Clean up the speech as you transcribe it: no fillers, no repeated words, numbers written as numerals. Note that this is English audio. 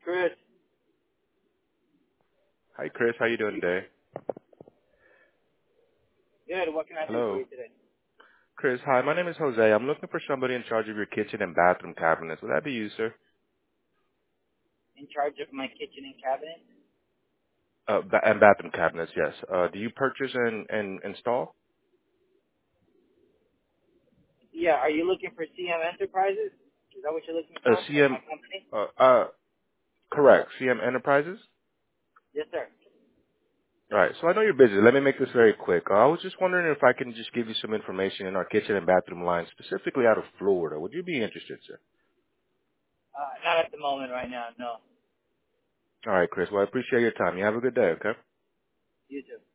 Chris. Hi, Chris. How you doing today? Good. What can I do for Hello. you today? Chris, hi. My name is Jose. I'm looking for somebody in charge of your kitchen and bathroom cabinets. Would that be you, sir? In charge of my kitchen and cabinet? And bathroom cabinets, yes. Do you purchase and install? Yeah. Are you looking for CM Enterprises? Is that what you're looking for? Like my CM, company? uh, uh, correct. CM Enterprises? Yes, sir. All right. So I know you're busy. Let me make this very quick. I was just wondering if I can just give you some information in our kitchen and bathroom line, specifically out of Florida. Would you be interested, sir? Not at the moment right now. No. All right, Chris. Well, I appreciate your time. You have a good day, okay? You too.